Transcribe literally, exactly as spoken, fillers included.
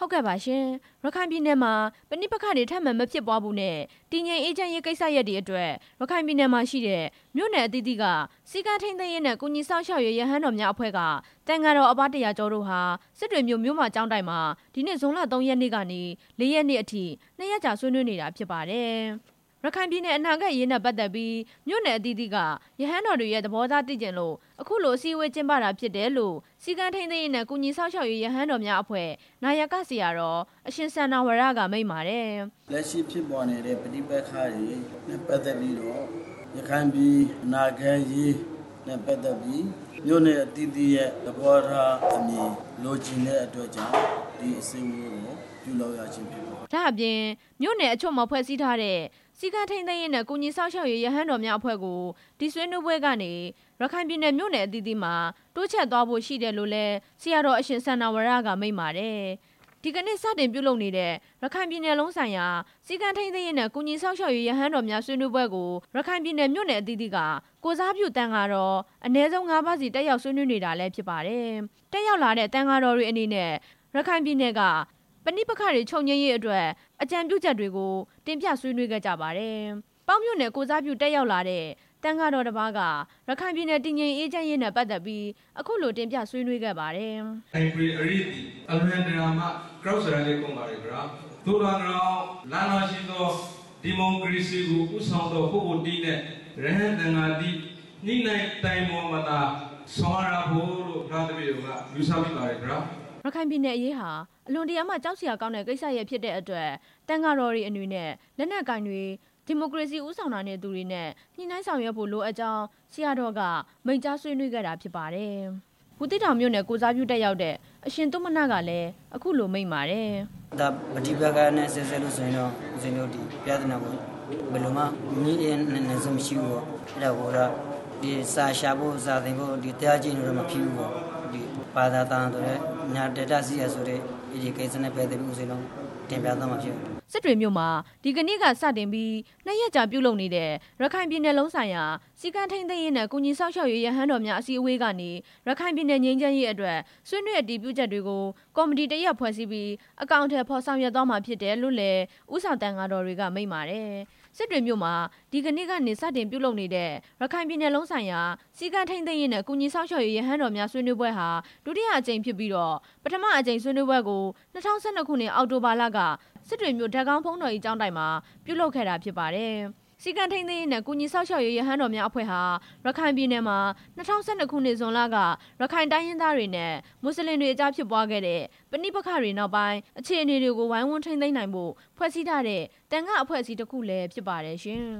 ဟုတ်ကဲ့ပါရှင်ရခိုင်ပြည်နယ်မှာပဋိပက္ခတွေထပ်မံမဖြစ်ပွားဘူးနဲ့တည်ငြိမ်အေးချမ်းရေးကိစ္စရပ်တွေအတွက်ရခိုင်ပြည်နယ်မှာရှိတဲ့မြို့နယ်အသီးသီးကစီကံထိန်းသိမ်းရေးနဲ့ကုညီဆောင်ရှောက်ရေးရဟန်းတော်များအဖွဲ့ကတန်ဃာတော်အပါတရာကျော်တို့ဟာစစ်တွေမြို့မြို့မကျောင်းတိုင်မှာဒီနေ့ဇွန်လသုံးရက်နေ့ကနေလေးရက်နေ့အထိနှစ်ရက်ကြာဆွေးနွေးနေတာဖြစ်ပါတယ်ရခိုင်ပြည်နယ်အနာဂတ်ရေးနဲ့ပတ်သက်ပြီးမြို့နယ်အသီးသီးကရဟန်းတော်တွေရဲ့သဘောထားသိကျင်လို့အခုလိုအစည်းအဝေးကျင်းပတာဖြစ်တယ်လို့စီကံထိန်းသိမ်းရေးနဲ့ကုညီဆောင်ရှောက်ရေးရဟန်းတော်များအဖွဲ့နာယကဆရာတော်အရှင်စန္ဒဝရကမိန့်ပါတယ်လက်ရှိဖြစ်ပေါ်နေတဲ့ပဋိပက္ခတွေနဲ့ပတ်သက်ပြီးတော့ရခိုင်ပြည်အနာဂတ်ရေးနဲ့ပတ်သက်ပြီးမြို့နယ်အသီးသီးရဲ့သဘောထားအမြင်လိုချင်တဲ့အတွက်ကြောင့်ဒီအစည်းအဝေးကိုပြုလုပ်ရခြင်းဖြစ်ပါတယ်။ဒါအပြင်မြို့နယ်အချို့မှာဖွဲ့စည်းထားတဲ့စီကံထိန်းသိမ်းရေးနဲ့ကုညီဆောင်ရှောက်ရေးရဟန်းတော်များအဖွဲ့ကိုဒီဆွေးနွေးပွဲကနေရခိုင်ပြည်နယ်မြို့နယ်အသီးသီးမှာတိုးချဲ့သွားဖို့ရှိတယ်လို့လည်းဆရာတော်အရှင်စန္ဒဝရကမိန့်ပါတယ်။ဒီကနေ့စတင်ပြုလုပ်နေတဲ့ရခိုင်ပြည်နယ်လုံးဆိုင်ရာစီကံထိန်းသိမ်းရေးနဲ့ကုညီဆောင်ရှောက်ရေးရဟန်းတော်များဆွေးနွေးပွဲကိုရခိုင်ပြည်နယ်မြို့နယ်အသီးသီးကကိုစားပြုတန်ဃာတော်အနည်းဆုံး၅ပါးစီတက်ရောက်ဆွေးနွေးနေတာလည်းဖြစ်ပါတယ်။တက်ရောက်လာတဲ့တန်ဃာတော်တွေအနေနဲ့ရခိုင်ပြည်နယ်ကပဋိပက္ခတွေချုပ်ငြိမ်းရေးအတွက်အကြံပြုချက်တွေကိုတင်ပြဆွေးနွေးခဲ့ကြပါတယ်။ပေါင်းမြို့နယ်ကိုစားပြုတက်ရောက်လာတဲ့တန်ဃာတော်တစ်ပါးကရခိုင်ပြည်နယ်တည်ငြိမ်အေးချမ်းရေးနဲ့ပတ်သက်ပြီးအခုလိုတင်ပြဆွေးနွေးခဲ့ပါတယ်။အိမ်ပြည်အရိပ်အလွန်တရာမှကြောက်စရာလေးကုန်ပါလေဗျာ။သို့တော်ကြောင့်လမ်းတော်ရှိသောဒီမိုကရေစီကိုဥဆောင်သောပုဂ္ဂိုလ်တီးနဲ့ရဟန်းတန်ဃာတီးနှိမ့်နိုင်တိုင်ပေါ်မှာသာဆောင်ရဖို့လို့ဘုရားတပည့်တော်ကယူဆမိပါတယ်ဗျာ။ရခိုင်ပြည်နယ်အရေးဟာအလွန်တရာမှကြောက်စရာကောင်းတဲ့ကိစ္စရပ်ဖြစ်တဲ့အတွက်တန်ဃာတော်တွေအနေနဲ့လက်နက်ကင်တွေဒီမိုကရေစီဦးဆောင်တာနဲ့သူတွေနဲ့ညှိနှိုင်းဆောင်ရွက်ဖို့လိုအပ်ကြောင်းဆရာတော်ကမိန့်ကြားဆွေးနွေးခဲ့တာဖြစ်ပါတယ်။ဘူးတိတောင်မြို့နယ်ကိုစားပြုတက်ရောက်တဲ့အရှင်သုမနကလည်းအခုလိုမိန့်ပါတယ်။ဒါပဋိပက္ခနဲ့ဆက်ဆက်လို့ဆိုရင်တော့ဦးဇင်းတို့ဒီပြဿနာကိုဘယ်လိုမှညှိနေနေစမရှိဘူးပေါ့။အဲ့ဒါကတော့ဒီစာရှာဖို့စာသင်ဖို့ဒီတရားကျင့်လို့မဖြစ်ဘူးပေါ့။ဒီဘာသာတန်ဆိုတဲ့ညာဒေတာစီရဆိုတဲ့ဒီကိစ္စနဲ့ပတ်သက်ပြီးဦးဇင်းတို့တင်ပြသွားမှာဖြစ်တယ်စစ်တွေမြို့မှာဒီကနေ့ကစတင်ပြီးနှစ်ရက်ကြာပြုလုပ်နေတဲ့ရခိုင်ပြည်နယ်လုံးဆိုင်ရာစီကံထိန်းသိမ်းရေးနဲ့ကုညီဆောင်ရှောက်ရေးရဟန်းတော်များအစည်းအဝေးကနေရခိုင်ပြည်နယ်ငြိမ်းချမ်းရေးအတွက်ဆွေးနွေးအတည်ပြုချက်တွေကိုကော်မတီတရက်ဖွဲ့စည်းပြီးအကောင့်ထဲဖော်ဆောင်ရွက်သွားမှာဖြစ်တယ်လို့လည်းဥဆောင်တန်ဃာတော်တွေကမိန့်ပါတယ်စစ်တွေမြို့မှာဒီကနေ့ကနေစတင်ပြုလုပ်နေတဲ့ရခိုင်ပြည်နယ်လုံးဆိုင်ရာစီကံထိန်းသိမ်းရေးနဲ့ကုညီဆောင်ရှောက်ရေးရဟန်းတော်များဆွေးနွေးပွဲဟာဒုတိယအကြိမ်ဖြစ်ပြီးတော့ပထမအကြိမ်ဆွေးနွေးပွဲကို၂၀၁၂ခုနှစ်အောက်တိုဘာလကစစ်တွေမြို့ဓာတ်ကောင်းဖုံးတော်ကြီးကျောင်းတိုင်မှာပြုလုပ်ခဲ့တာဖြစ်ပါတယ်။စီကံထိန်းသိမ်းရေးနဲ့ကုညီဆောက်ရှောက်ရေးရဟန်းတော်များအဖွဲ့ဟာရခိုင်ပြည်နယ်မှာ၂၀၁၂ခုနှစ်ဇွန်လကရခိုင်တိုင်းရင်းသားတွေနဲ့မွတ်စလင်တွေအကြားဖြစ်ပွားခဲ့တဲ့ပဋိပက္ခတွေနောက်ပိုင်းအခြေအနေတွေကိုဝိုင်းဝန်းထိန်းသိမ်းနိုင်ဖို့ဖွဲ့စည်းထားတဲ့တန်ခါအဖွဲ့အစည်းတစ်ခုလည်းဖြစ်ပါတယ်ရှင်။